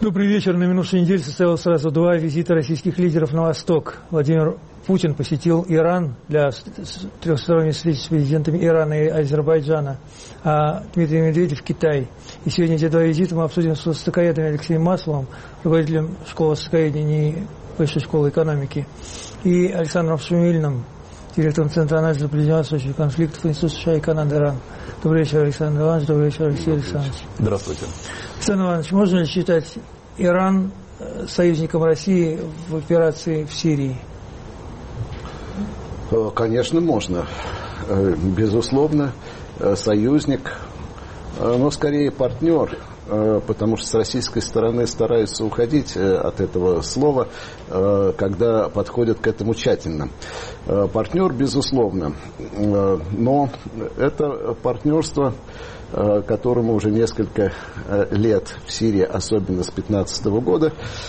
Добрый вечер. На минувшей неделе состоялось сразу 2 визита российских лидеров на Восток. Владимир Путин посетил Иран для трехсторонней встречи с президентами Ирана и Азербайджана, а Дмитрий Медведев – Китай. И сегодня эти 2 визита мы обсудим с востоковедом Алексеем Масловым, руководителем школы востоковедения и Высшей школы экономики, и Александром Шумильным, директором Центра анализа ближневосточных конфликтов Института США и Канады Иран. Добрый вечер, Александр Иванович. Добрый вечер, Алексей Александрович. Здравствуйте. Александр Иванович, можно ли считать Иран союзником России в операции в Сирии? Конечно, можно. Безусловно, союзник, но скорее партнер, потому что с российской стороны стараются уходить от этого слова, когда подходят к этому тщательно. Партнер, безусловно, но это партнерство, которому уже несколько лет в Сирии, особенно с 2015 года,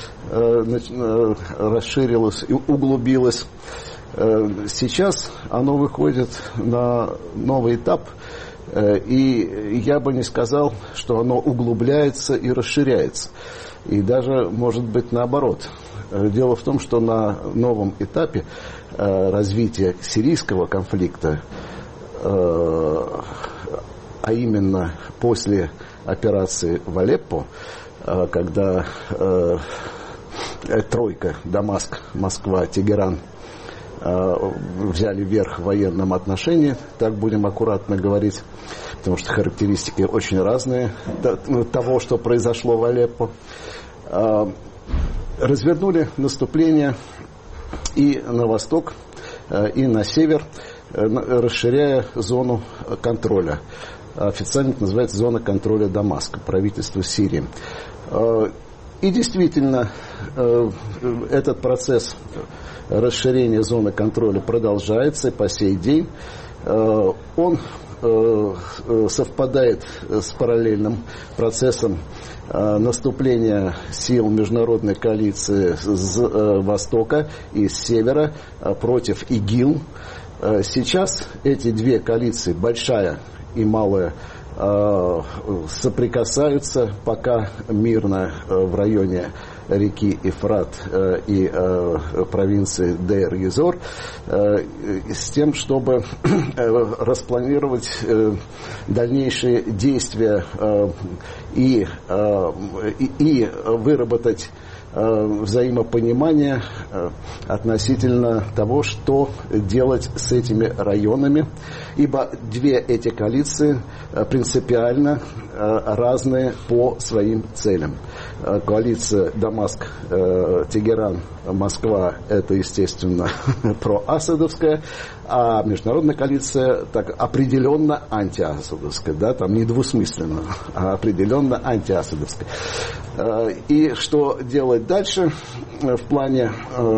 расширилось и углубилось. Сейчас оно выходит на новый этап, и я бы не сказал, что оно углубляется и расширяется. И даже, может быть, наоборот. Дело в том, что на новом этапе развития сирийского конфликта, а именно после операции в Алеппо, когда тройка Дамаск, Москва, Тегеран взяли верх в военном отношении, так будем аккуратно говорить, потому что характеристики очень разные того, что произошло в Алеппо, развернули наступление и на восток, и на север, расширяя зону контроля. Официально это называется зона контроля Дамаска, правительства Сирии. И действительно, этот процесс расширения зоны контроля продолжается по сей день. Он совпадает с параллельным процессом наступления сил международной коалиции с востока и с севера против ИГИЛ. Сейчас эти 2 коалиции, большая и малая, соприкасаются пока мирно в районе реки Ефрат и провинции Дейр-Езор, с тем, чтобы распланировать дальнейшие действия и выработать взаимопонимание относительно того, что делать с этими районами, ибо 2 эти коалиции принципиально разные по своим целям. Коалиция Дамаск, Тегеран, Москва – это, естественно, проасадовская, а международная коалиция так определенно антиасадовская, да, там недвусмысленно, а определенно антиасадовская. И что делать дальше в плане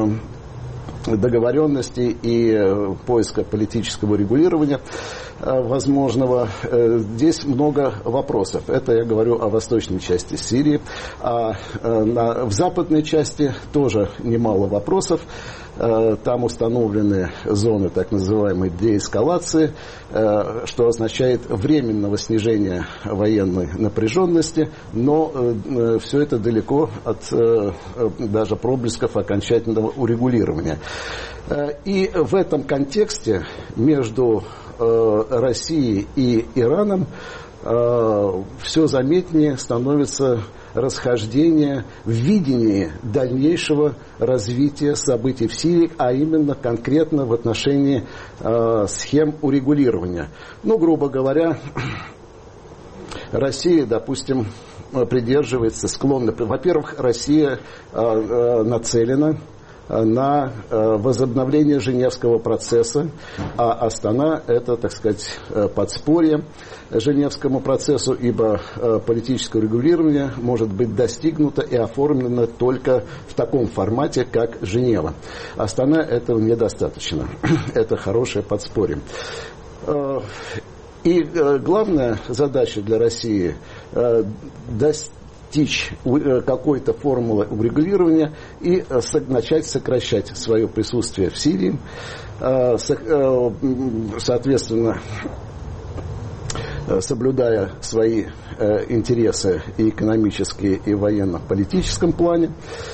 договоренности и поиска политического регулирования возможного. Здесь много вопросов. Это я говорю о восточной части Сирии. А в западной части тоже немало вопросов. Там установлены зоны так называемой деэскалации, что означает временного снижения военной напряженности, но все это далеко от даже проблесков окончательного урегулирования. И в этом контексте между Россией и Ираном все заметнее становится расхождение в видении дальнейшего развития событий в Сирии, а именно конкретно в отношении схем урегулирования. Ну, грубо говоря, Россия, допустим, придерживается, склонна. Во-первых, Россия нацелена на возобновление Женевского процесса, а Астана – это, так сказать, подспорье Женевскому процессу, ибо политическое регулирование может быть достигнуто и оформлено только в таком формате, как Женева. Астана этого недостаточно. Это хорошее подспорье. И главная задача для России достичь какой-то формулы урегулирования и начать сокращать свое присутствие в Сирии, соответственно, соблюдая свои интересы и экономические, и военно-политическом плане,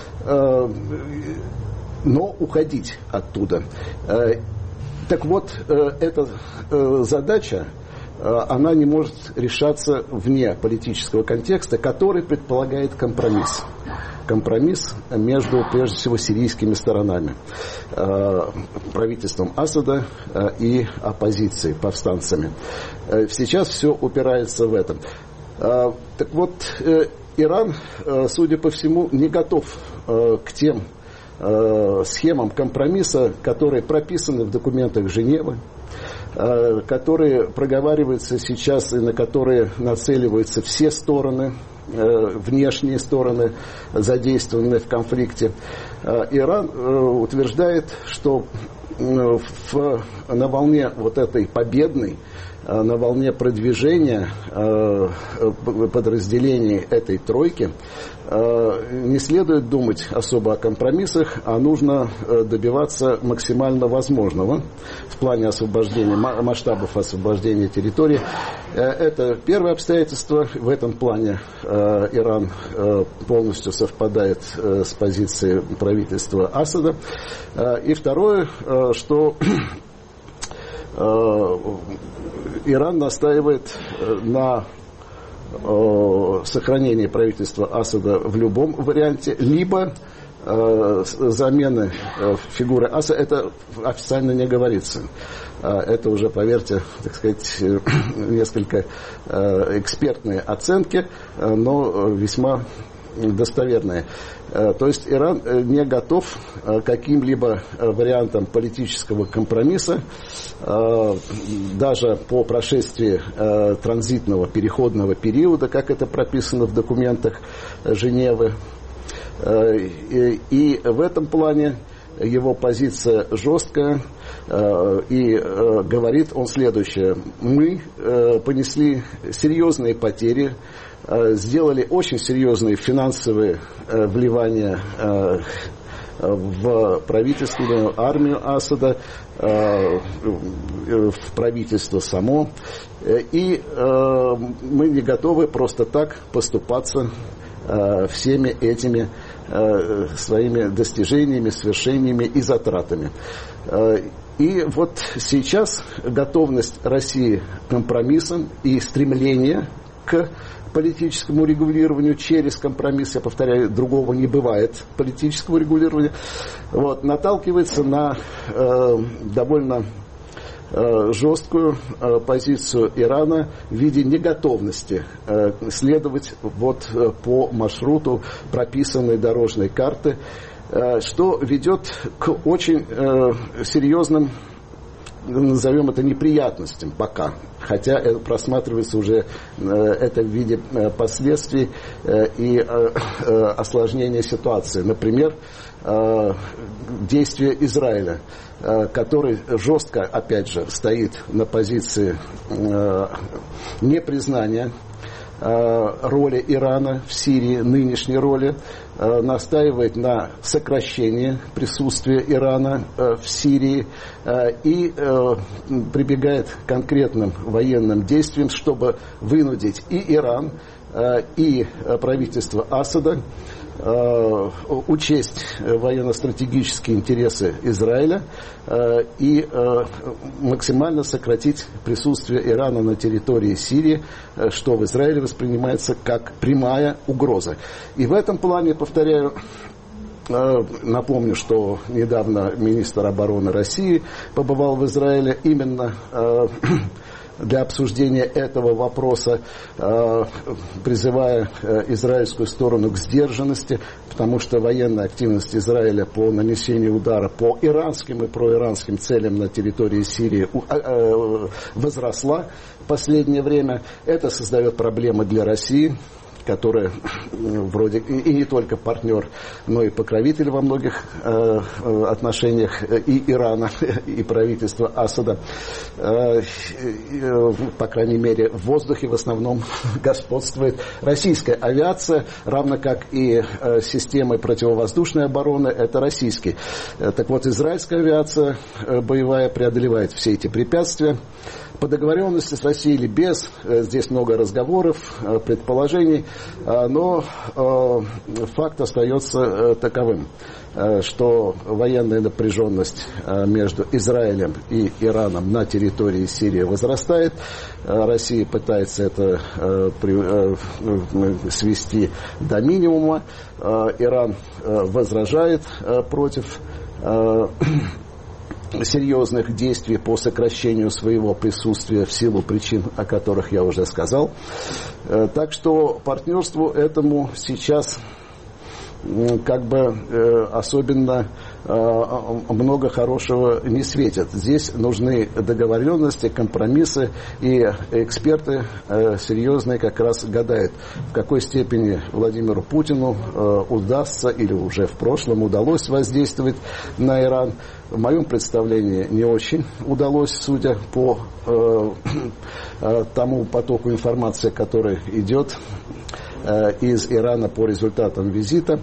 но уходить оттуда. Так вот, эта задача, она не может решаться вне политического контекста, который предполагает компромисс. Компромисс между, прежде всего, сирийскими сторонами, правительством Асада и оппозицией, повстанцами. Сейчас все упирается в это. Так вот, Иран, судя по всему, не готов к тем схемам компромисса, которые прописаны в документах Женевы, которые проговариваются сейчас и на которые нацеливаются все стороны, внешние стороны, задействованные в конфликте. Иран утверждает, что на волне вот этой победной, на волне продвижения подразделений этой тройки не следует думать особо о компромиссах, а нужно добиваться максимально возможного в плане освобождения, масштабов освобождения территории. Это первое обстоятельство. В этом плане Иран полностью совпадает с позицией правительства Асада. И второе, что Иран настаивает на сохранении правительства Асада в любом варианте, либо замены фигуры Асада. Это официально не говорится. Это уже, поверьте, так сказать, несколько экспертные оценки, но весьма достоверные. То есть Иран не готов к каким-либо вариантам политического компромисса, даже по прошествии транзитного переходного периода, как это прописано в документах Женевы. И в этом плане его позиция жесткая, и говорит он следующее: мы понесли серьезные потери, сделали очень серьезные финансовые вливания в правительственную армию Асада, в правительство само, и мы не готовы просто так поступаться всеми этими своими достижениями, свершениями и затратами. И вот сейчас готовность России к компромиссам и стремление к политическому регулированию через компромисс, я повторяю, другого не бывает политического регулирования, вот, наталкивается на довольно жесткую позицию Ирана в виде неготовности следовать вот по маршруту прописанной дорожной карты, что ведет к очень серьезным, назовем это, неприятностям пока. Хотя это просматривается уже это в виде последствий и осложнения ситуации. Например, действия Израиля, который жестко, опять же, стоит на позиции непризнания роли Ирана в Сирии, нынешней роли, настаивает на сокращении присутствия Ирана в Сирии и прибегает к конкретным военным действиям, чтобы вынудить и Иран, и правительство Асада учесть военно-стратегические интересы Израиля и максимально сократить присутствие Ирана на территории Сирии, что в Израиле воспринимается как прямая угроза. И в этом плане, повторяю, напомню, что недавно министр обороны России побывал в Израиле именно для обсуждения этого вопроса, призывая израильскую сторону к сдержанности, потому что военная активность Израиля по нанесению удара по иранским и проиранским целям на территории Сирии возросла в последнее время. Это создает проблемы для России, который вроде и не только партнер, но и покровитель во многих отношениях и Ирана, и правительства Асада. По крайней мере, в воздухе в основном господствует российская авиация, равно как и системы противовоздушной обороны, это российские. Так вот, израильская авиация боевая преодолевает все эти препятствия. По договоренности с Россией или без, здесь много разговоров, предположений, но факт остается таковым, что военная напряженность между Израилем и Ираном на территории Сирии возрастает. Россия пытается это свести до минимума. Иран возражает против серьезных действий по сокращению своего присутствия в силу причин, о которых я уже сказал. Так что партнерству этому сейчас как бы особенно много хорошего не светит. Здесь нужны договоренности, компромиссы, и эксперты серьезные как раз гадают, в какой степени Владимиру Путину удастся или уже в прошлом удалось воздействовать на Иран. В моем представлении не очень удалось, судя по тому потоку информации, который идет из Ирана по результатам визита.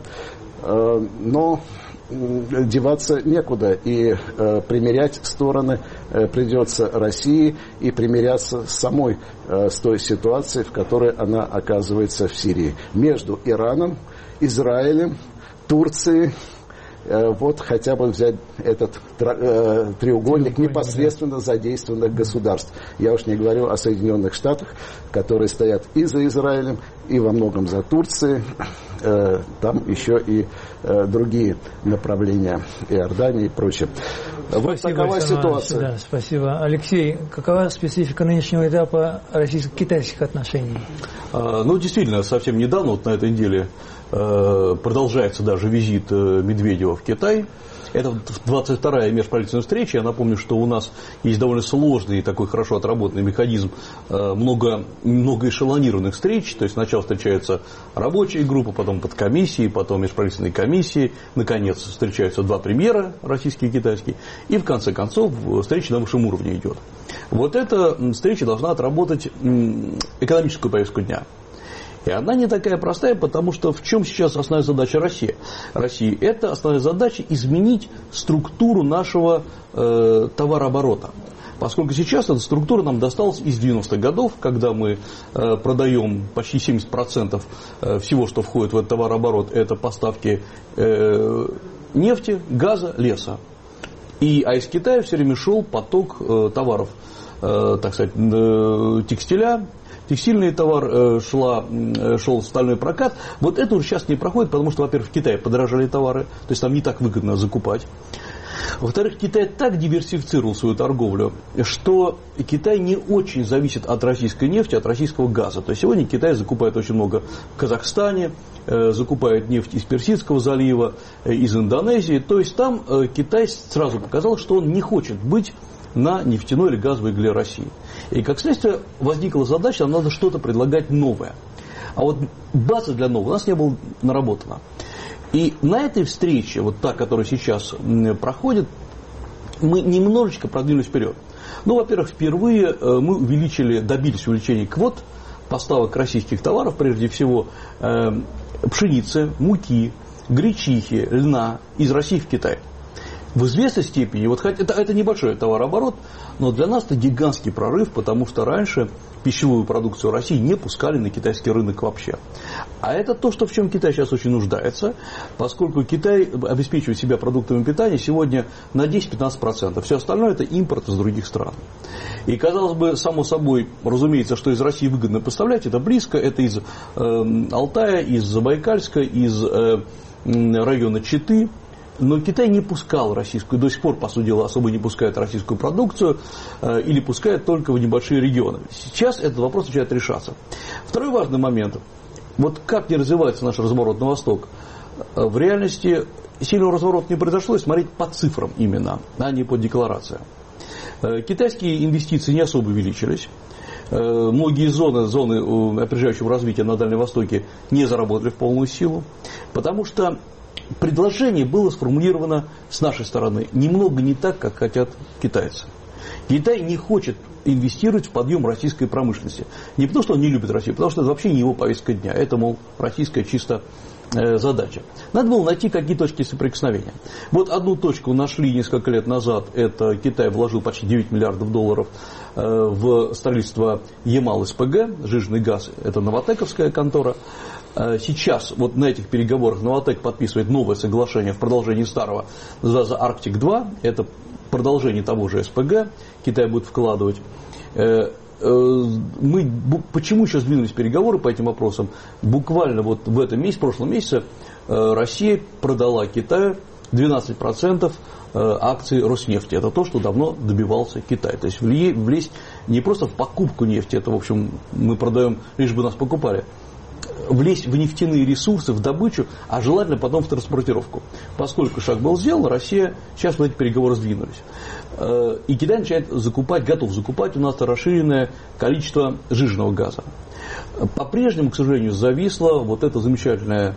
Но деваться некуда, и примирять стороны придется России, и примиряться самой с той ситуацией, в которой она оказывается в Сирии. Между Ираном, Израилем, Турцией. Вот хотя бы взять этот треугольник непосредственно задействованных государств. Я уж не говорю о Соединенных Штатах, которые стоят и за Израилем, и во многом за Турцией. Там еще и другие направления, Иордания и прочее. Вот такова ситуация. Да, спасибо. Алексей, какова специфика нынешнего этапа российско-китайских отношений? Ну, действительно, совсем недавно, вот на этой неделе, продолжается даже визит Медведева в Китай. Это 22-я межправительственная встреча. Я напомню, что у нас есть довольно сложный и такой хорошо отработанный механизм многоэшелонированных встреч. То есть сначала встречаются рабочие группы, потом подкомиссии, потом межправительственные комиссии. Наконец встречаются два премьера, российский и китайский. И в конце концов встреча на высшем уровне идет. Вот эта встреча должна отработать экономическую повестку дня. И она не такая простая, потому что в чем сейчас основная задача России? Это основная задача изменить структуру нашего товарооборота. Поскольку сейчас эта структура нам досталась из 90-х годов, когда мы продаем почти 70% всего, что входит в этот товарооборот, это поставки нефти, газа, леса. А из Китая все время шел поток товаров, так сказать, текстиля. Текстильный товар шел стальной прокат. Вот это уже сейчас не проходит, потому что, во-первых, в Китае подорожали товары, то есть там не так выгодно закупать. Во-вторых, Китай так диверсифицировал свою торговлю, что Китай не очень зависит от российской нефти, от российского газа. То есть сегодня Китай закупает очень много в Казахстане, закупает нефть из Персидского залива, из Индонезии. То есть там Китай сразу показал, что он не хочет быть на нефтяной или газовой игле России. И как следствие возникла задача, нам надо что-то предлагать новое. А вот база для нового у нас не была наработана. И на этой встрече, вот та, которая сейчас проходит, мы немножечко продвинулись вперед. Ну, во-первых, впервые мы добились увеличения квот поставок российских товаров, прежде всего пшеницы, муки, гречихи, льна из России в Китай. В известной степени, вот это небольшой товарооборот, но для нас это гигантский прорыв, потому что раньше пищевую продукцию России не пускали на китайский рынок вообще. А это то, в чем Китай сейчас очень нуждается, поскольку Китай обеспечивает себя продуктами питания сегодня на 10-15%. Все остальное это импорт из других стран. И, казалось бы, само собой, разумеется, что из России выгодно поставлять, это близко, это из Алтая, из Забайкальска, из района Читы. Но Китай не пускал российскую, до сих пор, по сути дела, особо не пускает российскую продукцию или пускает только в небольшие регионы. Сейчас этот вопрос начинает решаться. Второй важный момент. Вот как не развивается наш разворот на восток? В реальности сильного разворота не произошло, и смотреть по цифрам именно, а не по декларациям. Китайские инвестиции не особо увеличились. Многие зоны опережающего развития на Дальнем Востоке не заработали в полную силу, потому что предложение было сформулировано с нашей стороны немного не так, как хотят китайцы. Китай не хочет инвестировать в подъем российской промышленности. Не потому, что он не любит Россию, потому что это вообще не его повестка дня. Это, мол, российская чисто задача. Надо было найти какие точки соприкосновения. Вот одну точку нашли несколько лет назад. Это Китай вложил почти 9 миллиардов долларов в строительство Ямал-СПГ, жиженый газ. Это новотековская контора. Сейчас вот на этих переговорах Новотек подписывает новое соглашение в продолжении старого, называется Арктик-2. Это продолжение того же СПГ. Китай будет вкладывать. Почему сейчас сдвинулись переговоры по этим вопросам? Буквально вот в этом месяце, в прошлом месяце, Россия продала Китаю 12% акций Роснефти. Это то, что давно добивался Китай. То есть влезть не просто в покупку нефти, это, в общем, мы продаем, лишь бы нас покупали. Влезть в нефтяные ресурсы, в добычу, а желательно потом в транспортировку. Поскольку шаг был сделан, Россия сейчас в эти переговоры сдвинулись. И Китай начинает готов закупать у нас расширенное количество жиженного газа. По-прежнему, к сожалению, зависло вот это замечательный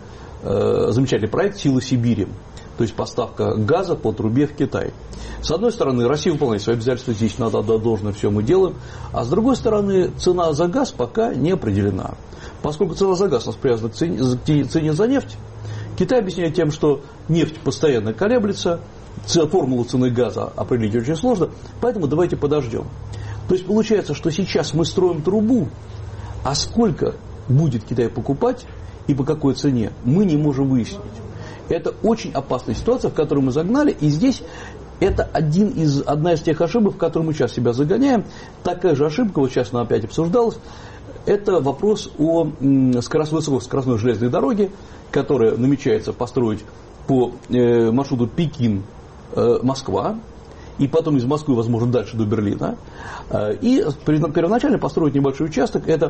проект «Сила Сибири». То есть поставка газа по трубе в Китай. С одной стороны, Россия выполняет свои обязательства, здесь надо отдать должное, все мы делаем. А с другой стороны, цена за газ пока не определена. Поскольку цена за газ у нас привязана к цене за нефть, Китай объясняет тем, что нефть постоянно колеблется, формулу цены газа определить очень сложно, поэтому давайте подождем. То есть получается, что сейчас мы строим трубу, а сколько будет Китай покупать и по какой цене, мы не можем выяснить. Это очень опасная ситуация, в которую мы загнали, и здесь это одна из тех ошибок, в которые мы сейчас себя загоняем. Такая же ошибка, вот сейчас она опять обсуждалась, это вопрос о скоростной железной дороге, которая намечается построить по маршруту Пекин-Москва, и потом из Москвы, возможно, дальше до Берлина. И первоначально построить небольшой участок, это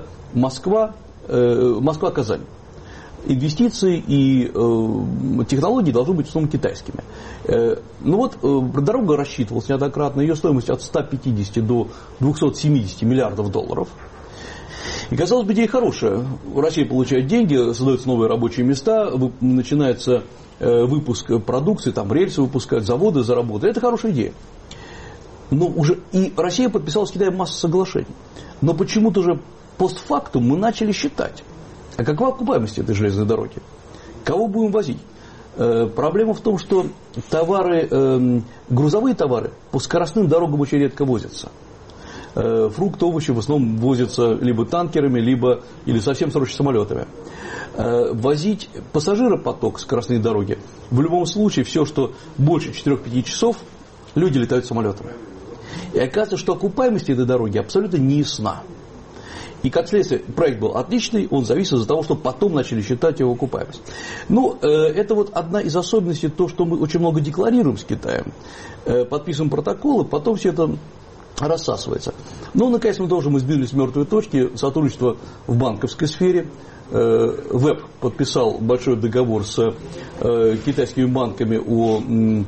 Москва-Казань. Инвестиции и технологии должны быть в основном китайскими. Ну вот, дорога рассчитывалась неоднократно, ее стоимость от 150 до 270 миллиардов долларов. И, казалось бы, идея хорошая. Россия получает деньги, создаются новые рабочие места, начинается выпуск продукции, там рельсы выпускают, заводы заработают. Это хорошая идея. Но уже и Россия подписала с Китаем массу соглашений. Но почему-то уже постфактум мы начали считать, а какова окупаемость этой железной дороги? Кого будем возить? Проблема в том, что грузовые товары по скоростным дорогам очень редко возятся. Фрукты, овощи в основном возятся либо танкерами, или совсем срочно самолетами. Возить пассажиропоток скоростные дороги, в любом случае, все, что больше 4-5 часов, люди летают самолетами. И оказывается, что окупаемость этой дороги абсолютно не ясна. И, как следствие, проект был отличный, он завис из-за того, что потом начали считать его окупаемость. Ну, это вот одна из особенностей, то, что мы очень много декларируем с Китаем, подписываем протоколы, потом все это рассасывается. Ну, наконец, мы тоже сдвинулись с мертвой точки, сотрудничество в банковской сфере. ВЭБ подписал большой договор с китайскими банками о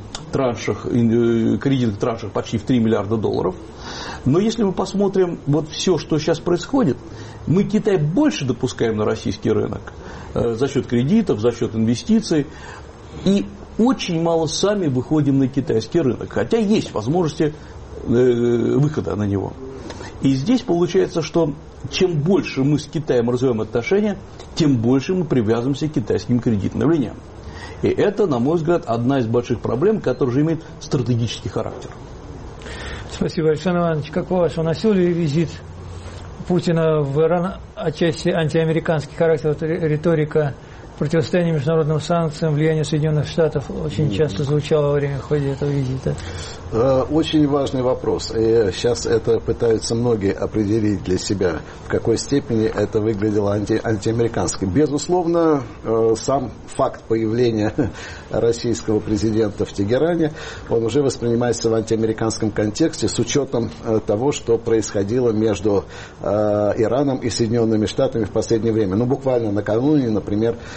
кредитных траншах почти в 3 миллиарда долларов. Но если мы посмотрим вот все, что сейчас происходит, мы Китай больше допускаем на российский рынок за счет кредитов, за счет инвестиций, и очень мало сами выходим на китайский рынок, хотя есть возможности выхода на него. И здесь получается, что чем больше мы с Китаем развиваем отношения, тем больше мы привязываемся к китайским кредитным линиям. И это, на мой взгляд, одна из больших проблем, которая уже имеет стратегический характер. Спасибо, Александр Иванович. Как по-вашему, носил ли визит Путина в Иран отчасти антиамериканский характер, риторика противостояния международным санкциям, влияние Соединенных Штатов очень часто звучало во время хода этого визита? Очень важный вопрос. И сейчас это пытаются многие определить для себя, в какой степени это выглядело антиамериканским. Безусловно, сам факт появления российского президента в Тегеране, он уже воспринимается в антиамериканском контексте с учетом того, что происходило между Ираном и Соединенными Штатами в последнее время. Ну, буквально накануне, например,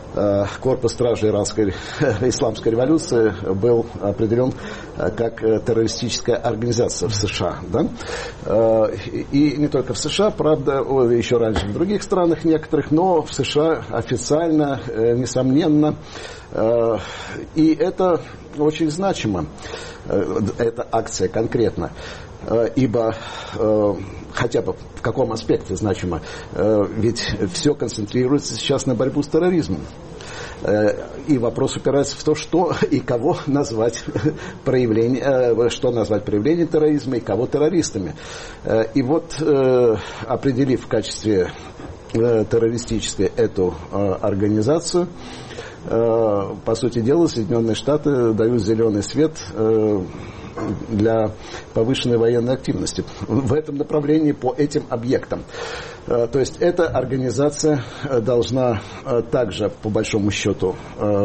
корпус стражей иранской исламской революции был определен как террористическая организация в США. Да? И не только в США, правда, еще раньше в других странах некоторых, но в США официально, несомненно. И это очень значимо, эта акция конкретно. Ибо хотя бы в каком аспекте значимо, ведь все концентрируется сейчас на борьбу с терроризмом. И вопрос упирается в то, что и кого назвать что назвать проявлением терроризма и кого террористами. И вот, определив в качестве террористической эту организацию, по сути дела, Соединенные Штаты дают зеленый свет для повышенной военной активности в этом направлении по этим объектам. То есть эта организация должна также, по большому счету,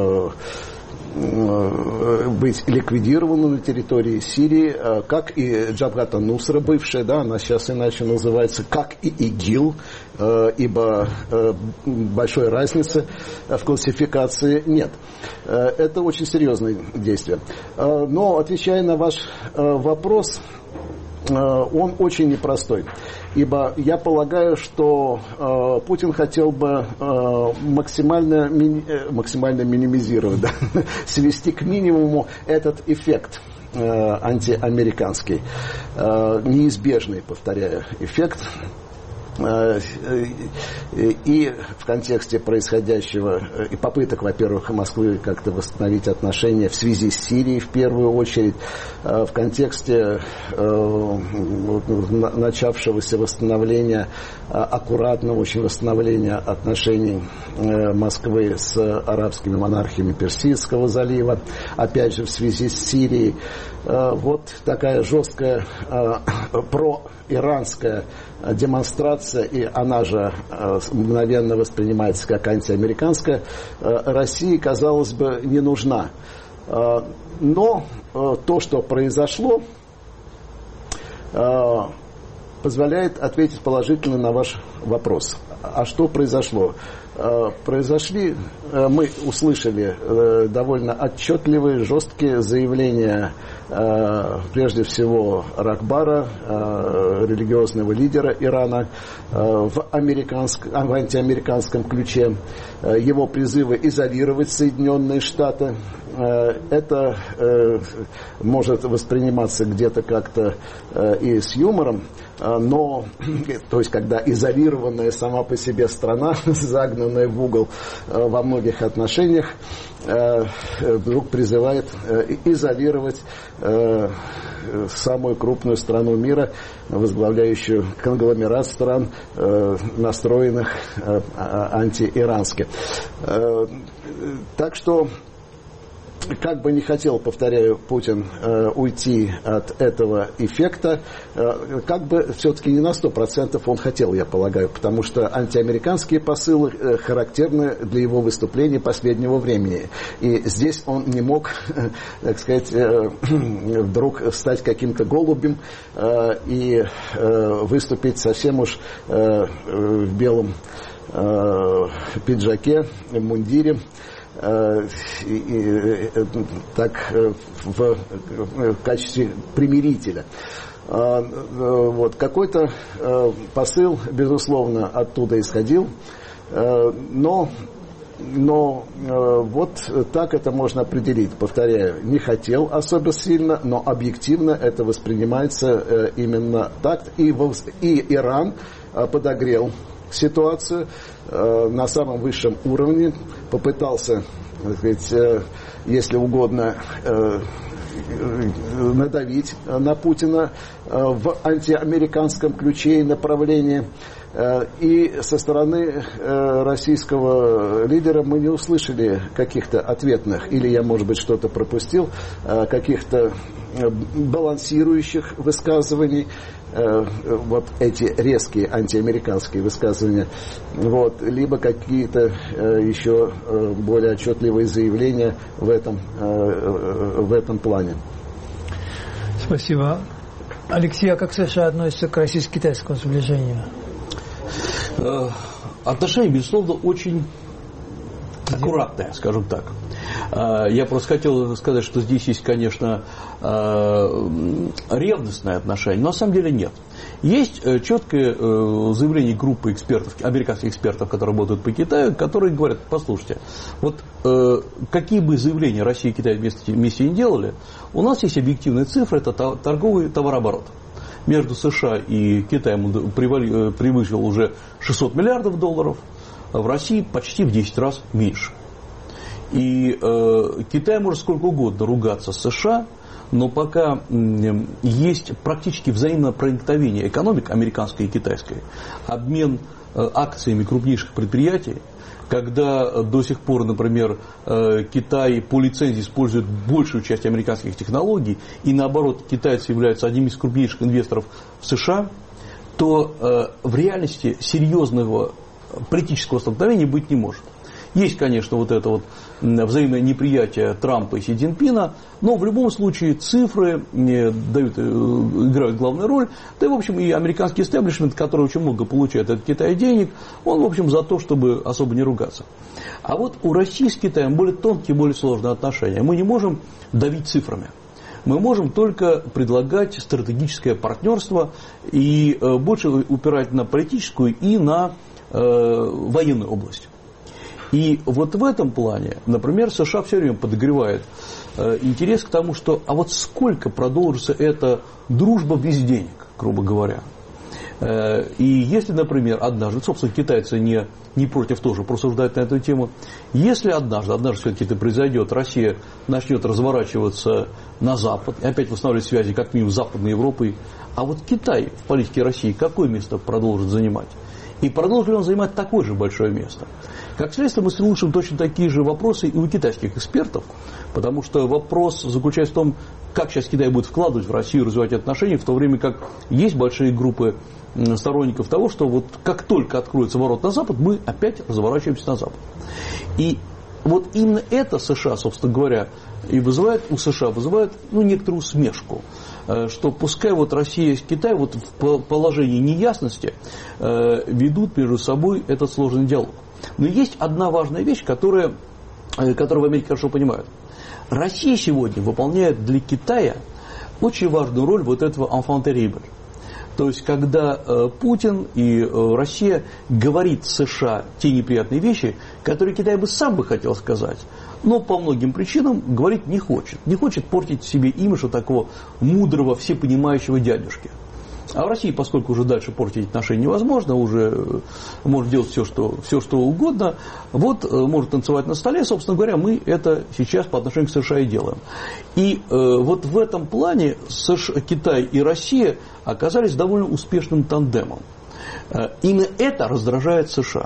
быть ликвидирована на территории Сирии, как и Джабхат ан-Нусра, бывшая, да, она сейчас иначе называется, как и ИГИЛ, ибо большой разницы в классификации нет. Это очень серьезные действия. Но, отвечая на ваш вопрос, он очень непростой. Ибо я полагаю, что Путин хотел бы максимально минимизировать, да, свести к минимуму этот эффект антиамериканский. Неизбежный, повторяю, эффект. И в контексте происходящего и попыток, во-первых, Москвы как-то восстановить отношения в связи с Сирией в первую очередь, в контексте начавшегося восстановления, аккуратного очень восстановления отношений Москвы с арабскими монархиями Персидского залива, опять же в связи с Сирией. Вот такая жесткая проиранская демонстрация, и она же мгновенно воспринимается как антиамериканская, России, казалось бы, не нужна. Но то, что произошло, позволяет ответить положительно на ваш вопрос. А что произошло? Мы услышали довольно отчетливые, жесткие заявления, прежде всего, Рахбара, религиозного лидера Ирана, в антиамериканском ключе, его призывы изолировать Соединенные Штаты. Это может восприниматься где-то как-то и с юмором, но, то есть, когда изолированная сама по себе страна, загнанная в угол во многих отношениях, вдруг призывает изолировать самую крупную страну мира, возглавляющую конгломерат стран, настроенных антиирански. Так что, как бы не хотел, повторяю, Путин уйти от этого эффекта, как бы все-таки не на 100% он хотел, я полагаю, потому что антиамериканские посылы характерны для его выступлений последнего времени. И здесь он не мог, так сказать, вдруг стать каким-то голубем и выступить совсем уж в белом пиджаке, мундире, так в качестве примирителя. Вот, какой-то посыл, безусловно, оттуда исходил, но вот так это можно определить. Повторяю, не хотел особо сильно, но объективно это воспринимается именно так. И Иран подогрел ситуацию на самом высшем уровне, попытался, так сказать, если угодно, надавить на Путина в антиамериканском ключе и направлении. И со стороны российского лидера мы не услышали каких-то ответных, или я, может быть, что-то пропустил, каких-то балансирующих высказываний, вот эти резкие антиамериканские высказывания, вот, либо какие-то еще более отчетливые заявления в этом плане. Спасибо. Алексей, а как США относится к российско-китайскому сближению? Отношения, безусловно, очень аккуратная, скажем так. Я просто хотел сказать, что здесь есть, конечно, ревностное отношение, но на самом деле нет. Есть четкое заявление группы экспертов, американских экспертов, которые работают по Китаю, которые говорят: послушайте, вот какие бы заявления Россия и Китай вместе не делали, у нас есть объективные цифры, это торговый товарооборот. Между США и Китаем превысил уже $600 миллиардов, а в России почти в 10 раз меньше. И Китай может сколько угодно ругаться с США, но пока есть практически взаимное проникновение экономик американской и китайской, обмен акциями крупнейших предприятий, когда до сих пор, например, Китай по лицензии использует большую часть американских технологий, и наоборот, китайцы являются одним из крупнейших инвесторов в США, то в реальности серьезного политического столкновения быть не может. Есть, конечно, вот это вот взаимное неприятие Трампа и Си Цзиньпина, но в любом случае цифры играют главную роль. Да и, в общем, и американский истеблишмент, который очень много получает от Китая денег, он, в общем, за то, чтобы особо не ругаться. А вот у России с Китаем более тонкие, более сложные отношения. Мы не можем давить цифрами. Мы можем только предлагать стратегическое партнерство и больше упирать на политическую и на военную область. И вот в этом плане, например, США все время подогревает интерес к тому, что а вот сколько продолжится эта дружба без денег, грубо говоря. И если, например, однажды, собственно, китайцы не против тоже порассуждать на эту тему, если однажды все-таки это произойдет, Россия начнет разворачиваться на Запад и опять восстанавливать связи как минимум с Западной Европой, а вот Китай в политике России какое место продолжит занимать? И продолжит ли он занимать такое же большое место? Как следствие, мы слышим точно такие же вопросы и у китайских экспертов, потому что вопрос заключается в том, как сейчас Китай будет вкладывать в Россию, развивать отношения, в то время как есть большие группы сторонников того, что вот как только откроется ворот на Запад, мы опять разворачиваемся на Запад. И вот именно это США, собственно говоря, и у США вызывает некоторую усмешку, что пускай вот Россия и Китай вот в положении неясности ведут между собой этот сложный диалог. Но есть одна важная вещь, которую в Америке хорошо понимают. Россия сегодня выполняет для Китая очень важную роль вот этого enfant terrible. То есть, когда Путин и Россия говорит США те неприятные вещи, которые Китай бы сам бы хотел сказать, но по многим причинам говорить не хочет. Не хочет портить себе имидж такого мудрого, всепонимающего дядюшки. А в России, поскольку уже дальше портить отношения невозможно, уже может делать все, что угодно, вот может танцевать на столе, собственно говоря, мы это сейчас по отношению к США и делаем. И вот в этом плане Китай и Россия оказались довольно успешным тандемом. Именно это раздражает США.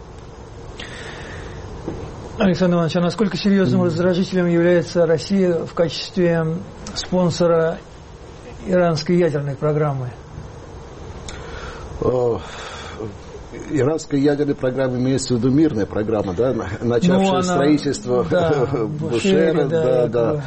Александр Иванович, а насколько серьезным раздражителем является Россия в качестве спонсора иранской ядерной программы? Иранская ядерная программа имеется в виду мирная программа, да, начавшая строительство Бушера.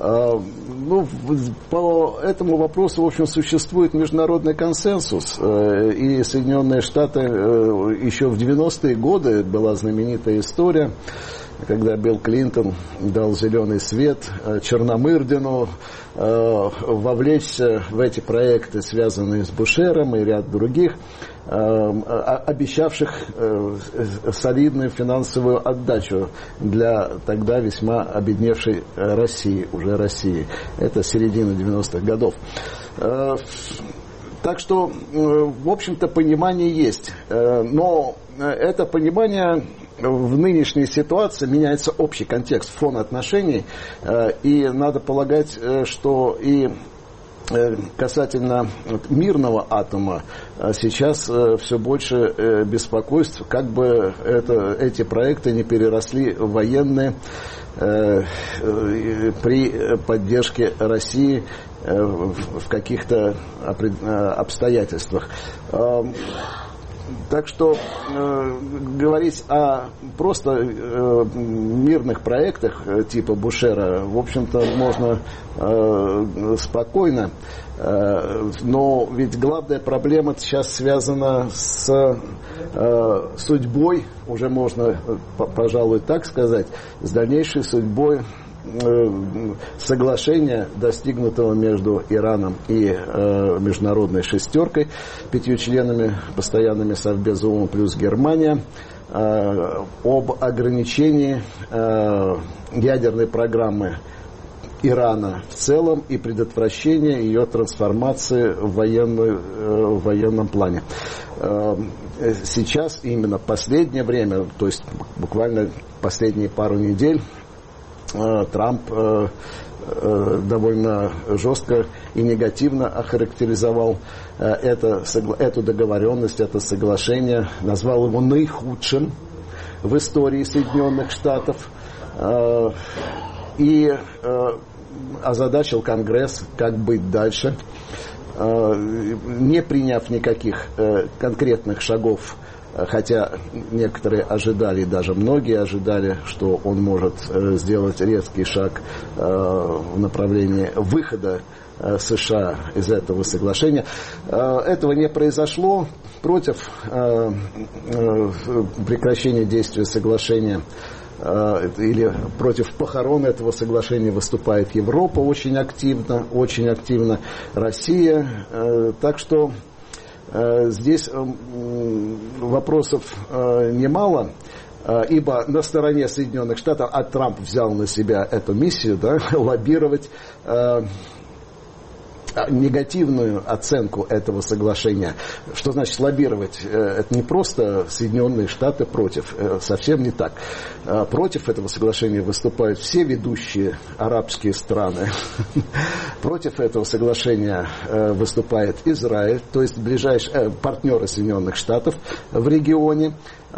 По этому вопросу, в общем, существует международный консенсус. И Соединенные Штаты еще в 90-е годы была знаменитая история, когда Билл Клинтон дал зеленый свет Черномырдину вовлечься в эти проекты, связанные с Бушером и ряд других, обещавших солидную финансовую отдачу для тогда весьма обедневшей России, уже России. Это середина 90-х годов. Так что, в общем-то, понимание есть. Но это понимание в нынешней ситуации меняется общий контекст, фон отношений. И надо полагать, что и касательно мирного атома сейчас все больше беспокойств, как бы эти проекты не переросли в военные при поддержке России в каких-то обстоятельствах. Так что говорить о просто мирных проектах типа Бушера, в общем-то, можно спокойно. Но ведь главная проблема сейчас связана с судьбой, уже можно, пожалуй, так сказать, с дальнейшей судьбой соглашения, достигнутого между Ираном и международной шестеркой, 5 членами постоянными Совбеза ООН плюс Германия, об ограничении ядерной программы Ирана в целом и предотвращении ее трансформации в военном плане. Сейчас, именно последнее время, то есть буквально последние пару недель, Трамп довольно жестко и негативно охарактеризовал эту договоренность, это соглашение, назвал его наихудшим в истории Соединенных Штатов и озадачил Конгресс, как быть дальше, не приняв никаких конкретных шагов. Хотя некоторые ожидали, даже многие ожидали, что он может сделать резкий шаг в направлении выхода США из этого соглашения. Этого не произошло. Против прекращения действия соглашения или против похорон этого соглашения выступает Европа очень активно, Россия. Так что здесь вопросов немало, ибо на стороне Соединенных Штатов, а Трамп взял на себя эту миссию, да, лоббировать негативную оценку этого соглашения. Что значит лоббировать? Это не просто Соединенные Штаты против, совсем не так. Против этого соглашения выступают все ведущие арабские страны. Против этого соглашения выступает Израиль, то есть ближайшие партнеры Соединенных Штатов в регионе,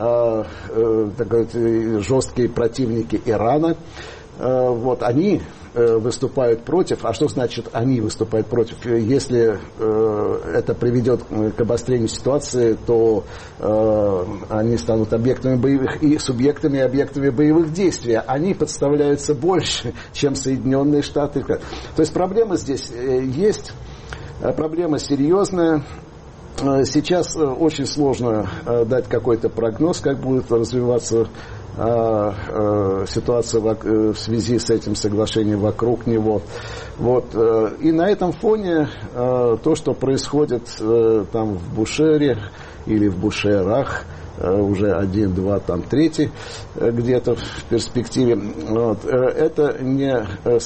жесткие противники Ирана. Вот они выступают против. А что значит они выступают против? Если это приведет к обострению ситуации, то они станут объектами боевых и субъектами и объектами боевых действий. Они подставляются больше, чем Соединенные Штаты. То есть проблема здесь есть, проблема серьезная. Сейчас очень сложно дать какой-то прогноз, как будет развиваться ситуация в связи с этим соглашением вокруг него. Вот. И на этом фоне то, что происходит там в Бушере или в Бушерах, уже 1, 2, там 3 где-то в перспективе, вот, это не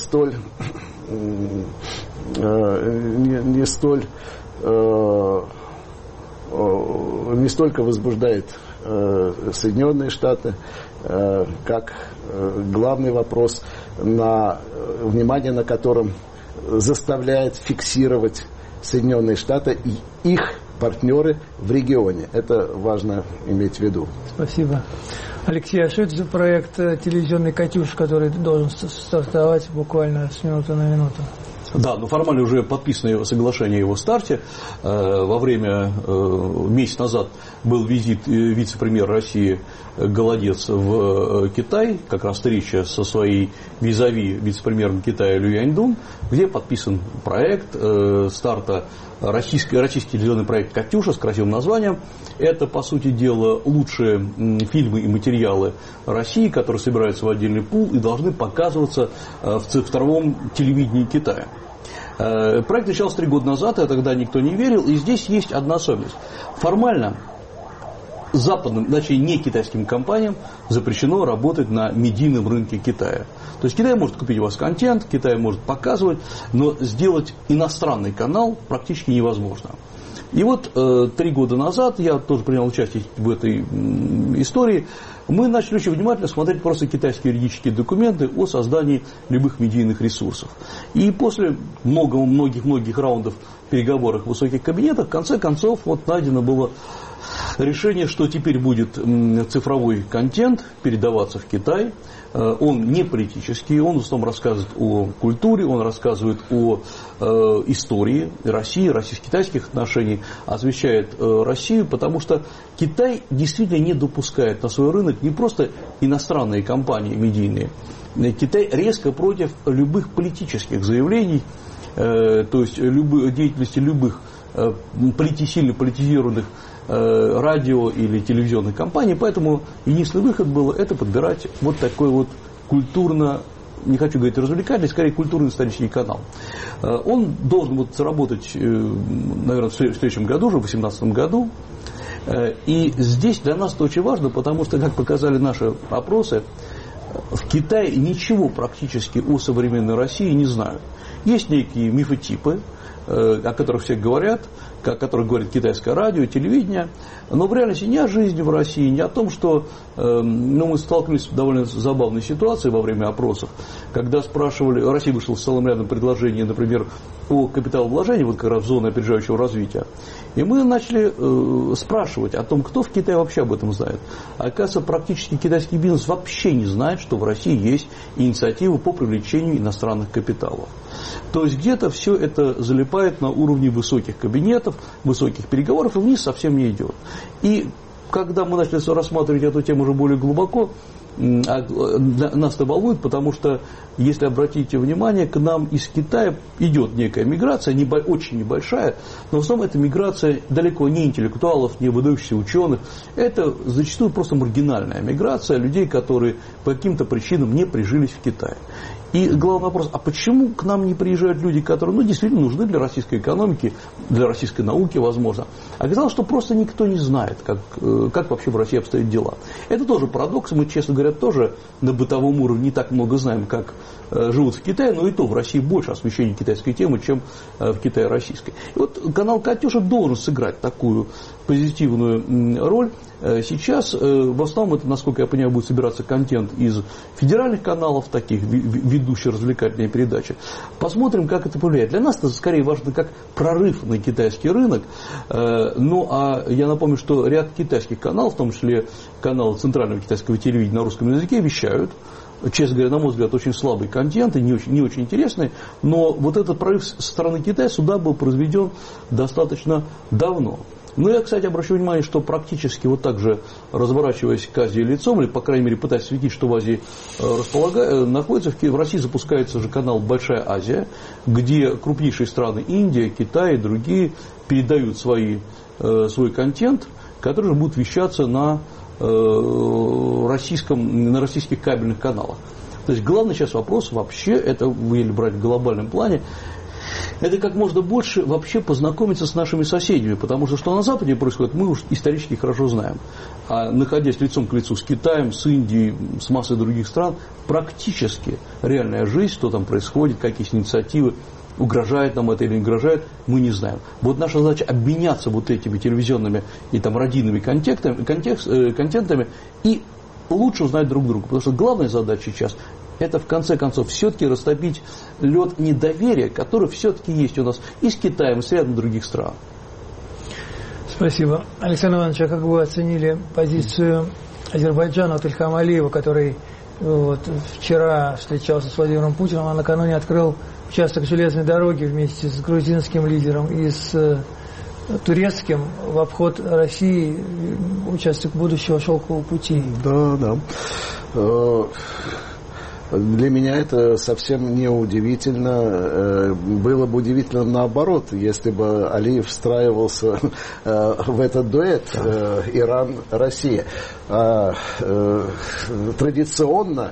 столько возбуждает Соединенные Штаты, как главный вопрос, внимание на котором заставляет фиксировать Соединенные Штаты и их партнеры в регионе. Это важно иметь в виду. Спасибо. Алексей, а что это за проект телевизионный «Катюш», который должен стартовать буквально с минуты на минуту? Да, но формально уже подписано соглашение о его старте. Месяц назад был визит вице-премьера России Голодец в Китай, как раз встреча со своей визави вице-премьером Китая Лю Яньдун, где подписан проект старта, российский телевизионный проект «Катюша» с красивым названием. Это, по сути дела, лучшие фильмы и материалы России, которые собираются в отдельный пул и должны показываться в цифровом телевидении Китая. Проект начался 3 года назад, и тогда никто не верил, и здесь есть одна особенность. Формально западным, точнее не китайским компаниям запрещено работать на медийном рынке Китая. То есть Китай может купить у вас контент, Китай может показывать, но сделать иностранный канал практически невозможно. И вот 3 года назад, я тоже принял участие в этой истории, мы начали очень внимательно смотреть просто китайские юридические документы о создании любых медийных ресурсов. И после многих раундов переговоров в высоких кабинетах, в конце концов, вот найдено было решение, что теперь будет цифровой контент передаваться в Китай. Он не политический, он в основном рассказывает о культуре, он рассказывает о истории России, российско-китайских отношений, освещает Россию, потому что Китай действительно не допускает на свой рынок не просто иностранные компании медийные. Китай резко против любых политических заявлений, то есть деятельности любых сильно политизированных радио или телевизионных компаний, поэтому единственный выход был это подбирать вот такой вот культурно, не хочу говорить развлекательный, скорее культурно-исторический канал. Он должен вот заработать, наверное, в следующем году, уже в 2018 году. И здесь для нас это очень важно, потому что, как показали наши опросы, в Китае ничего практически о современной России не знают. Есть некие мифотипы, о которых все говорят, о которых говорит китайское радио, телевидение, но в реальности ни о жизни в России, ни о том, что мы столкнулись с довольно забавной ситуацией во время опросов, когда спрашивали, Россия вышла с целым рядом предложений, например, о капиталовложении, вот как раз в зоне опережающего развития, и мы начали спрашивать о том, кто в Китае вообще об этом знает. Оказывается, практически китайский бизнес вообще не знает, что в России есть инициатива по привлечению иностранных капиталов. То есть где-то все это залипает на уровне высоких кабинетов, высоких переговоров, и вниз совсем не идет. И когда мы начали рассматривать эту тему уже более глубоко, нас это волнует, потому что, если обратите внимание, к нам из Китая идет некая миграция, очень небольшая, но в основном это миграция далеко не интеллектуалов, не выдающихся ученых, это зачастую просто маргинальная миграция людей, которые по каким-то причинам не прижились в Китае. И главный вопрос, а почему к нам не приезжают люди, которые действительно нужны для российской экономики, для российской науки, возможно? Оказалось, что просто никто не знает, как вообще в России обстоят дела. Это тоже парадокс, мы, честно говоря, тоже на бытовом уровне не так много знаем, как живут в Китае, но и то в России больше освещения китайской темы, чем в Китае российской. И вот канал «Катюша» должен сыграть такую позитивную роль. Сейчас в основном это, насколько я понимаю, будет собираться контент из федеральных каналов, таких ведущих развлекательные передачи. Посмотрим, как это повлияет. Для нас это скорее важно как прорыв на китайский рынок. Ну, а я напомню, что ряд китайских каналов, в том числе каналы Центрального китайского телевидения на русском языке, вещают. Честно говоря, на мой взгляд, очень слабый контент и не очень интересный, но вот этот прорыв со стороны Китая сюда был произведен достаточно давно. Ну, я, кстати, обращу внимание, что практически вот так же, разворачиваясь к Азии лицом, или, по крайней мере, пытаясь светить, что в Азии находится, в России запускается же канал «Большая Азия», где крупнейшие страны Индия, Китай и другие передают свой контент, который же будет вещаться на российских кабельных каналах. То есть главный сейчас вопрос вообще, это если брать в глобальном плане, это как можно больше вообще познакомиться с нашими соседями, потому что на Западе происходит, мы уж исторически хорошо знаем. А находясь лицом к лицу с Китаем, с Индией, с массой других стран, практически реальная жизнь, что там происходит, какие инициативы, угрожает нам это или не угрожает, мы не знаем. Вот наша задача обменяться вот этими телевизионными и там радийными контентами и лучше узнать друг друга. Потому что главная задача сейчас это в конце концов все-таки растопить лед недоверия, который все-таки есть у нас и с Китаем, и с рядом других стран. Спасибо. Александр Иванович, а как вы оценили позицию Азербайджана от Ильхама Алиева, который вчера встречался с Владимиром Путиным, а накануне открыл участок железной дороги вместе с грузинским лидером и с турецким в обход России, участок будущего шелкового пути? Да. Для меня это совсем не удивительно. Было бы удивительно наоборот, если бы Алиев встраивался в этот дуэт Иран-Россия. Традиционно,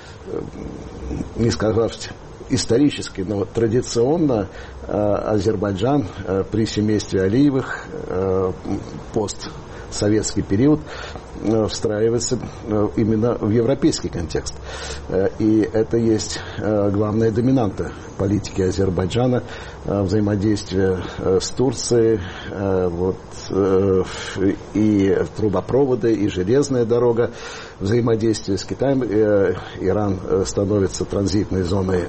не сказав исторически, но традиционно Азербайджан при семействе Алиевых, постсоветский период, встраивается именно в европейский контекст. И это есть главная доминанта политики Азербайджана, взаимодействие с Турцией, и трубопроводы, и железная дорога, взаимодействие с Китаем. Иран становится транзитной зоной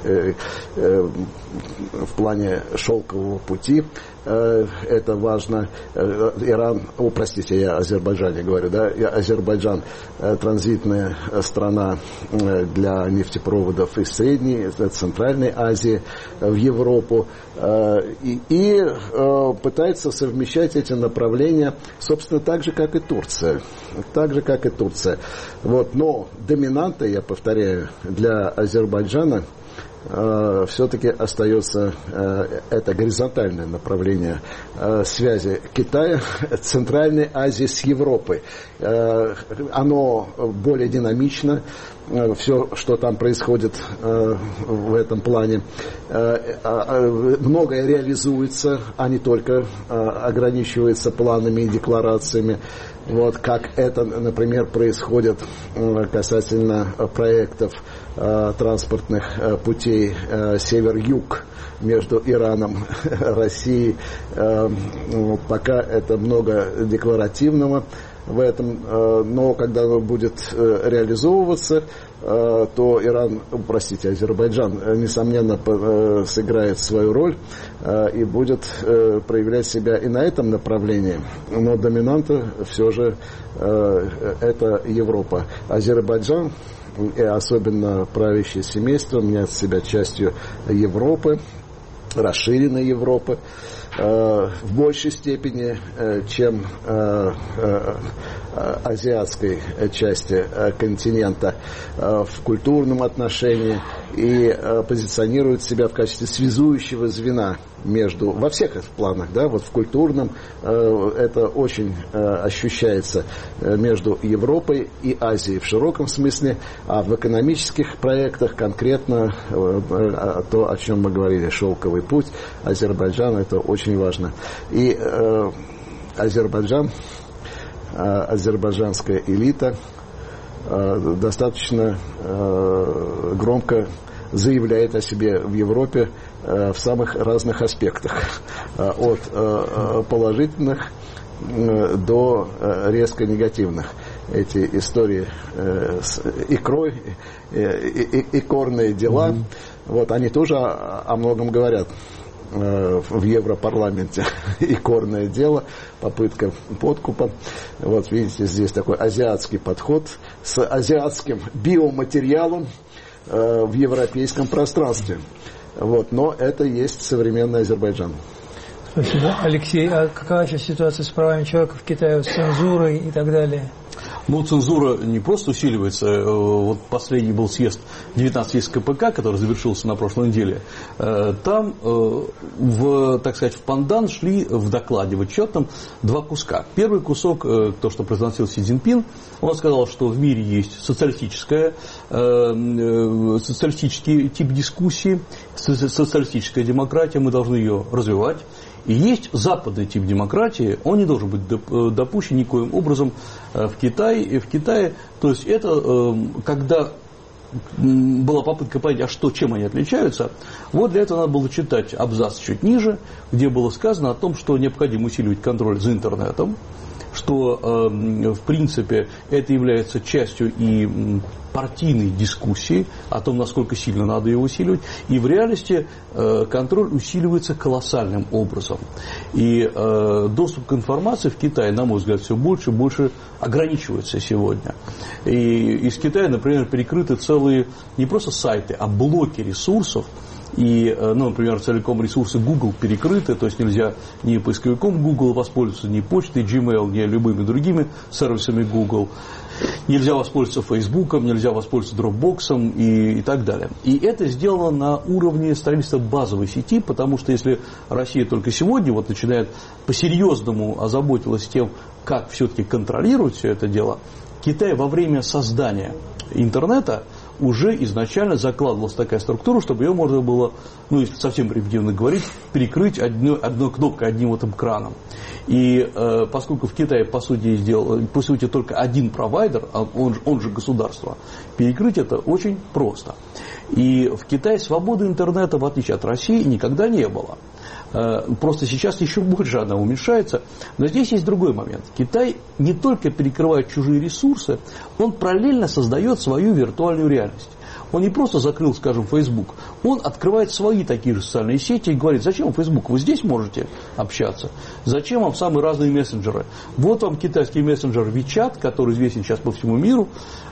в плане шелкового пути. Это важно. Иран, я о Азербайджане говорю, да, Азербайджан транзитная страна для нефтепроводов из Средней, Центральной Азии в Европу, и пытается совмещать эти направления, собственно, так же, как и Турция. Но доминантой, я повторяю, для Азербайджана все-таки остается это горизонтальное направление связи Китая, Центральной Азии с Европой. Оно более динамично, все, что там происходит в этом плане. Многое реализуется, а не только ограничивается планами и декларациями. Как это, например, происходит касательно проектов транспортных путей север-юг между Ираном и Россией. Пока это много декларативного в этом, но когда оно будет реализовываться, то Азербайджан, несомненно, сыграет свою роль и будет проявлять себя и на этом направлении. Но доминанта все же это Европа. Азербайджан, и особенно правящее семейство, мнят себя частью Европы, расширенной Европы, в большей степени, чем азиатской части континента в культурном отношении, и позиционирует себя в качестве связующего звена во всех планах, да, в культурном это очень ощущается между Европой и Азией в широком смысле, а в экономических проектах конкретно то, о чем мы говорили, шелковый путь Азербайджана, это очень важно. И азербайджанская элита достаточно громко заявляет о себе в Европе в самых разных аспектах, от положительных до резко негативных. Эти истории с икрой, икорные дела, они тоже о многом говорят. В Европарламенте икорное дело, попытка подкупа. Видите, здесь такой азиатский подход с азиатским биоматериалом в европейском пространстве. Но это есть современный Азербайджан. Спасибо. Алексей, а какова сейчас ситуация с правами человека в Китае, с цензурой и так далее? Цензура не просто усиливается. Последний был съезд 19 съезд КПК, который завершился на прошлой неделе. Там, так сказать, в пандан шли в докладе, в отчетном, два куска. Первый кусок, то, что произносил Си Цзиньпин, он сказал, что в мире есть социалистический тип дискуссии, социалистическая демократия, мы должны ее развивать. И есть западный тип демократии, он не должен быть допущен никоим образом в Китае. То есть это когда была попытка понять, чем они отличаются, для этого надо было читать абзац чуть ниже, где было сказано о том, что необходимо усиливать контроль за интернетом, что, в принципе, это является частью и партийной дискуссии о том, насколько сильно надо ее усиливать, и в реальности контроль усиливается колоссальным образом. И доступ к информации в Китае, на мой взгляд, все больше и больше ограничивается сегодня. И из Китая, например, перекрыты целые не просто сайты, а блоки ресурсов. И, например, целиком ресурсы Google перекрыты, то есть нельзя ни поисковиком Google воспользоваться, ни почтой Gmail, ни любыми другими сервисами Google. Нельзя воспользоваться Фейсбуком, нельзя воспользоваться Дропбоксом и так далее. И это сделано на уровне строительства базовой сети, потому что если Россия только сегодня начинает по-серьезному озаботилась тем, как все-таки контролировать все это дело, Китай во время создания интернета, уже изначально закладывалась такая структура, чтобы ее можно было, ну, если совсем примитивно говорить, перекрыть одной кнопкой, одним вот экраном. И поскольку в Китае, по сути, только один провайдер, он же государство, перекрыть это очень просто. И в Китае свободы интернета, в отличие от России, никогда не было. Просто сейчас еще больше она уменьшается. Но здесь есть другой момент. Китай не только перекрывает чужие ресурсы, он параллельно создает свою виртуальную реальность. Он не просто закрыл, скажем, Facebook, он открывает свои такие же социальные сети и говорит: зачем вам Facebook? Вы здесь можете общаться. Зачем вам самые разные мессенджеры? Вот вам китайский мессенджер WeChat, который известен сейчас по всему миру.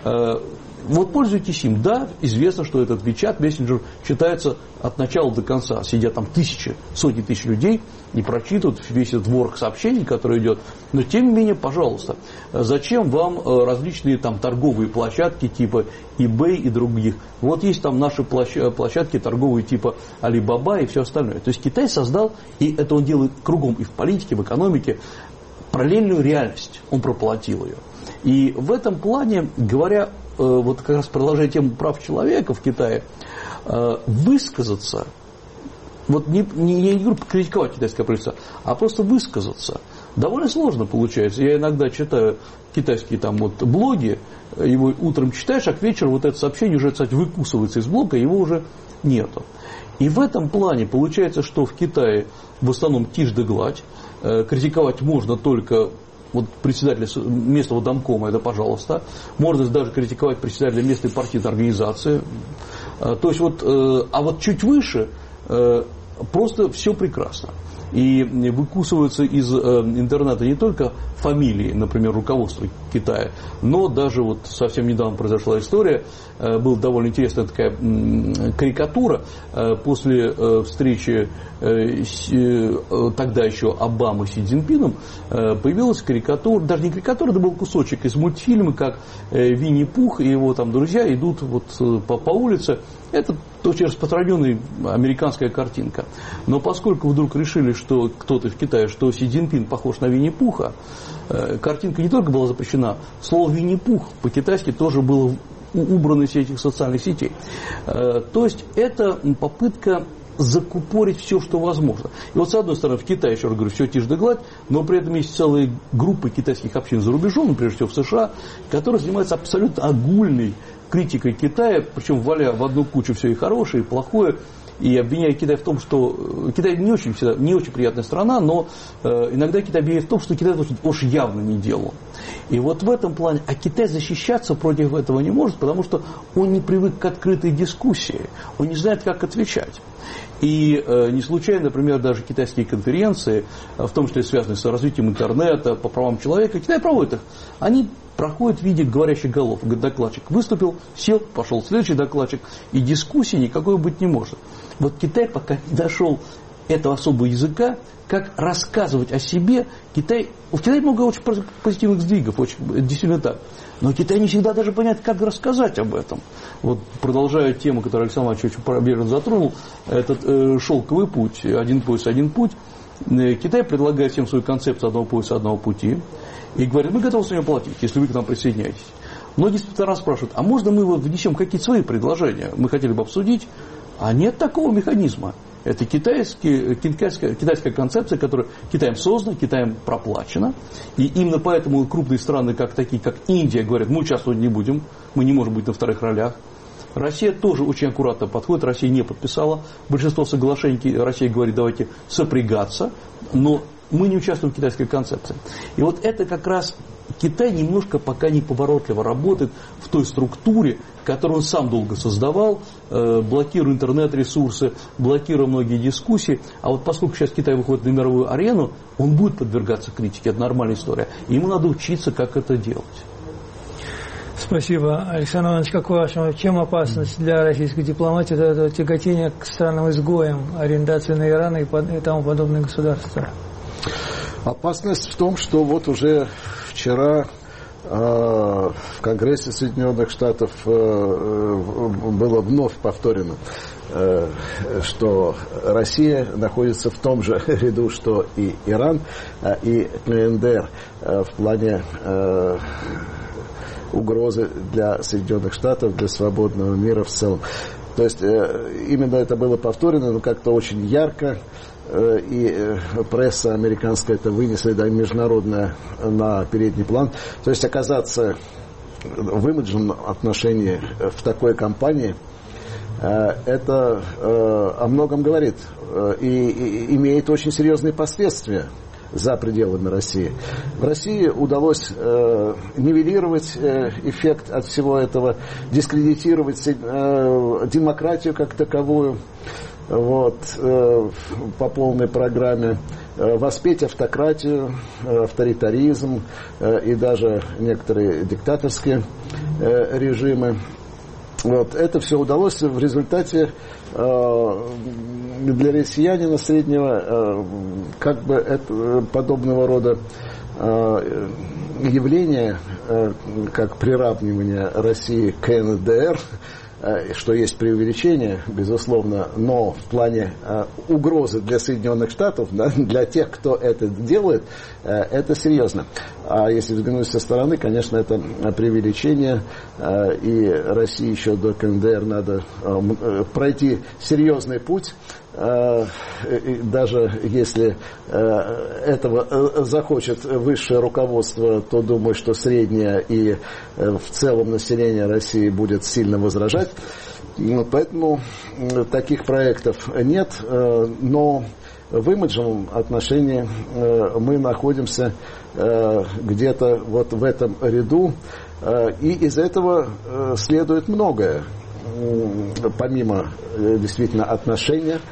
Вот пользуйтесь им. Да, известно, что этот WeChat мессенджер читается от начала до конца. Сидят там сотни тысяч людей и прочитывают весь этот ворох сообщений, который идет. Но тем не менее, пожалуйста, зачем вам различные там торговые площадки типа eBay и других? Вот есть там наши площадки торговые типа Alibaba и все остальное. То есть Китай создал, и это он делает кругом и в политике, в экономике, параллельную реальность. Он проплатил ее. И в этом плане, говоря, вот как раз продолжая тему прав человека в Китае, высказаться, вот я не говорю покритиковать китайское правительство, а просто высказаться, довольно сложно получается. Я иногда читаю китайские там вот блоги, его утром читаешь, а к вечеру вот это сообщение уже, кстати, выкусывается из блога, его уже нету. И в этом плане получается, что в Китае в основном тишь да гладь, критиковать можно только вот председателя местного домкома, это пожалуйста. Можно даже критиковать председателя местной партийной организации. То есть вот, а вот чуть выше просто все прекрасно. И выкусываются из интернета не только фамилии, например, руководства Китая, но даже вот совсем недавно произошла история, была довольно интересная такая карикатура после встречи тогда еще Обамы с Си Цзиньпином, появилась карикатура, даже не карикатура, это был кусочек из мультфильма, как Винни-Пух и его там друзья идут вот по улице. Это очень распространенная американская картинка. Но поскольку вдруг решили, что кто-то в Китае, что Си Цзиньпин похож на Винни-Пуха, картинка не только была запрещена, слово Винни-Пух по-китайски тоже было убрано из этих социальных сетей. То есть это попытка закупорить все, что возможно. И вот с одной стороны в Китае, еще раз говорю, все тишь да гладь, но при этом есть целые группы китайских общин за рубежом, прежде всего в США, которые занимаются абсолютно огульной критикой Китая, причем валя в одну кучу все и хорошее, и плохое, и обвиняя Китай в том, что Китай не очень приятная страна, но иногда Китай обвиняет в том, что Китай уж явно не делал. И вот в этом плане, а Китай защищаться против этого не может, потому что он не привык к открытой дискуссии, он не знает, как отвечать. И не случайно, например, даже китайские конференции, в том числе связанные с развитием интернета, по правам человека, Китай проводит их. Они проходят в виде говорящих голов. Докладчик выступил, сел, пошел следующий докладчик, и дискуссии никакой быть не может. Вот Китай пока не дошел этого особого языка, как рассказывать о себе. У Китая много очень позитивных сдвигов, очень, действительно так. Но Китай не всегда даже понять, как рассказать об этом. Вот продолжая тему, которую Александр Иванович очень пробежно затронул, этот шелковый путь, один пояс, один путь. Китай предлагает всем свою концепцию одного пояса, одного пути. И говорит: мы готовы с нее платить, если вы к нам присоединяетесь. Многие специально спрашивают: а можно мы внесем какие-то свои предложения? Мы хотели бы обсудить. А нет такого механизма. Это китайская концепция, которая Китаем создана, Китаем проплачена. И именно поэтому крупные страны, такие как Индия, говорят: мы участвовать не будем, мы не можем быть на вторых ролях. Россия тоже очень аккуратно подходит, Россия не подписала большинство соглашений, Россия говорит: давайте сопрягаться, но мы не участвуем в китайской концепции. И вот это как раз Китай немножко пока неповоротливо работает в той структуре, которую он сам долго создавал, блокируя интернет-ресурсы, блокируя многие дискуссии. А вот поскольку сейчас Китай выходит на мировую арену, он будет подвергаться критике, это нормальная история. И ему надо учиться, как это делать. Спасибо. Александр Иванович, как вашему, чем опасность для российской дипломатии это тяготение к странам-изгоям, ориентация на Иран и тому подобные государства? Опасность в том, что вот уже вчера в Конгрессе Соединенных Штатов было вновь повторено, что Россия находится в том же ряду, что и Иран, и КНДР в плане угрозы для Соединенных Штатов, для свободного мира в целом. То есть именно это было повторено, но как-то очень ярко, и пресса американская это вынесла, да, международная, на передний план. То есть оказаться в имиджном отношении в такой компании, это о многом говорит и имеет очень серьезные последствия за пределами России. В России удалось нивелировать эффект от всего этого, дискредитировать демократию как таковую, вот, по полной программе, воспеть автократию, авторитаризм и даже некоторые диктаторские режимы. Вот, это все удалось в результате для россиянина среднего, как бы это, подобного рода явление, как приравнивание России к КНДР, что есть преувеличение, безусловно, но в плане угрозы для Соединенных Штатов, да, для тех, кто это делает, это серьезно. А если взглянуть со стороны, конечно, это преувеличение, и России еще до КНДР надо пройти серьезный путь. Даже если этого захочет высшее руководство, то думаю, что среднее и в целом население России будет сильно возражать. Поэтому таких проектов нет, но в имиджевом отношении мы находимся где-то вот в этом ряду, и из этого следует многое. Помимо действительно отношения,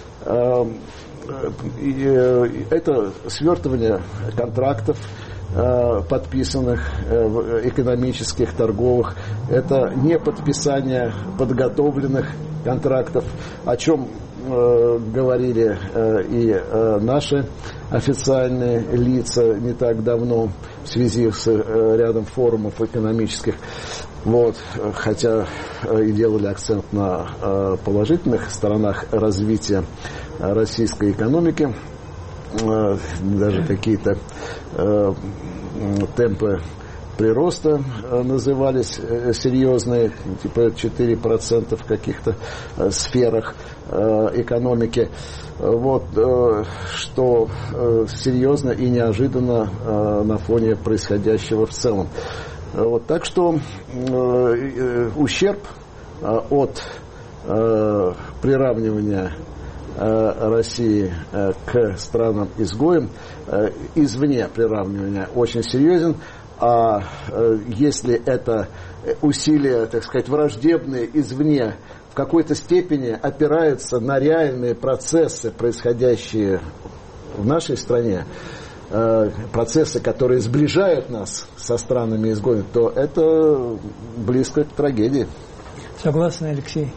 это свертывание контрактов, подписанных экономических, торговых, это не подписание подготовленных контрактов, о чем говорили и наши официальные лица не так давно в связи с рядом форумов экономических. Вот, хотя и делали акцент на положительных сторонах развития российской экономики, даже какие-то темпы прироста назывались серьезные, типа 4% в каких-то сферах экономики. Вот, что серьезно и неожиданно на фоне происходящего в целом. Вот, так что ущерб от приравнивания России к странам-изгоям извне приравнивания очень серьезен. А если это усилия, так сказать, враждебные извне в какой-то степени опираются на реальные процессы, происходящие в нашей стране, процессы, которые сближают нас со странами-изгоями, то это близко к трагедии. Согласны, Алексей?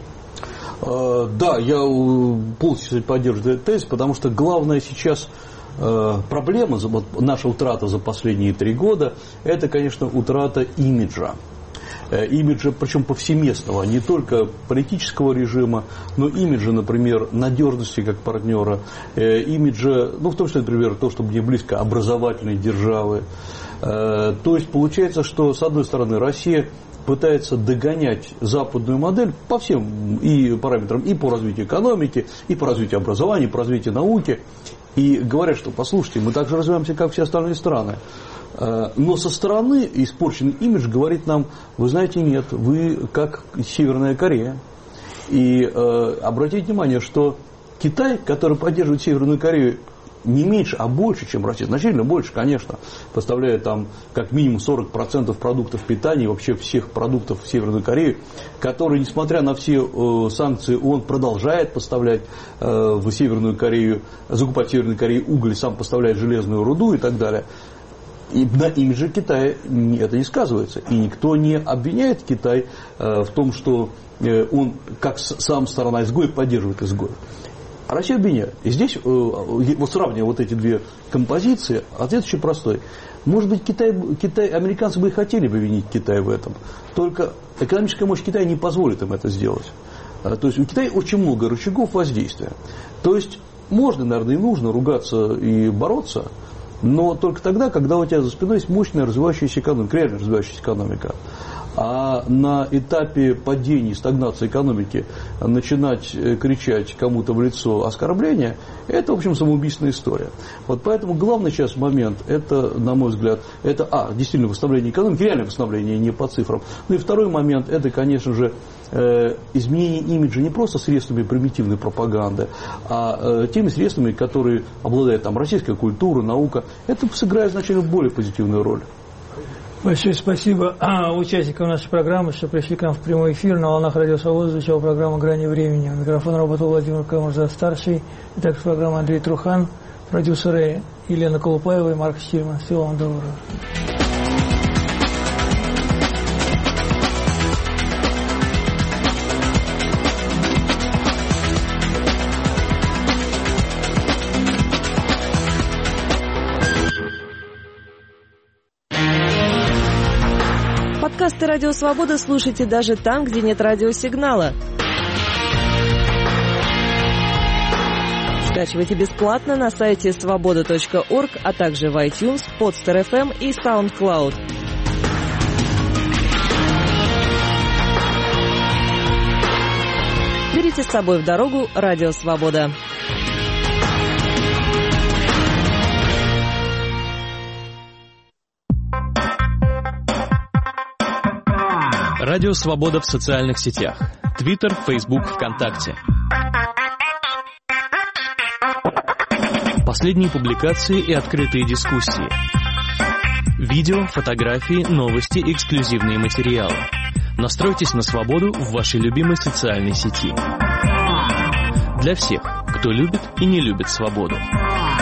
Да, я полностью поддерживаю этот тезис, потому что главное сейчас проблема, наша утрата за последние 3 года, это, конечно, утрата имиджа. Имиджа, причем повсеместного, не только политического режима, но имиджа, например, надежности как партнера, имиджа, ну, в том числе, например, то, что мне близко, образовательной державы. То есть получается, что, с одной стороны, Россия пытается догонять западную модель по всем и параметрам, и по развитию экономики, и по развитию образования, и по развитию науки. И говорят, что, послушайте, мы так же развиваемся, как все остальные страны. Но со стороны испорченный имидж говорит нам, вы знаете, нет, вы как Северная Корея. И обратите внимание, что Китай, который поддерживает Северную Корею не меньше, а больше, чем Россия, значительно больше, конечно, поставляет там как минимум 40% продуктов питания, вообще всех продуктов в Северную Корею, который, несмотря на все санкции, он продолжает поставлять в Северную Корею, закупать в Северной Корее уголь, сам поставляет железную руду и так далее. И на имидже Китая это не сказывается. И никто не обвиняет Китай в том, что он, как сам сторона изгоя, поддерживает изгоев. А Россия обвиняет. И здесь, вот сравнивая вот эти две композиции, ответ очень простой. Может быть, американцы бы и хотели бы винить Китай в этом. Только экономическая мощь Китая не позволит им это сделать. То есть у Китая очень много рычагов воздействия. То есть можно, наверное, и нужно ругаться и бороться. Но только тогда, когда у тебя за спиной есть мощная развивающаяся экономика, реально развивающаяся экономика. А на этапе падения, стагнации экономики начинать кричать кому-то в лицо оскорбления, это, в общем, самоубийственная история. Вот поэтому главный сейчас момент, это, на мой взгляд, это, действительно, восстановление экономики, реальное восстановление, не по цифрам. Ну и второй момент, это, конечно же, изменение имиджа не просто средствами примитивной пропаганды, а теми средствами, которые обладает там российская культура, наука. Это сыграет значительно более позитивную роль. Большое спасибо участникам нашей программы, что пришли к нам в прямой эфир. На волнах Радио Свобода звучала программа «Грани времени». У микрофона работал Владимир Камурза-старший. И также программа Андрей Трухан, продюсеры Елена Колупаева и Марк Штильман. Всего вам доброго. Подкасты «Радио Свобода» слушайте даже там, где нет радиосигнала. Скачивайте бесплатно на сайте svoboda.org, а также в iTunes, Podster FM и SoundCloud. Берите с собой в дорогу «Радио Свобода». Радио Свобода в социальных сетях. Твиттер, Фейсбук, ВКонтакте. Последние публикации и открытые дискуссии. Видео, фотографии, новости, эксклюзивные материалы. Настройтесь на свободу в вашей любимой социальной сети. Для всех, кто любит и не любит свободу.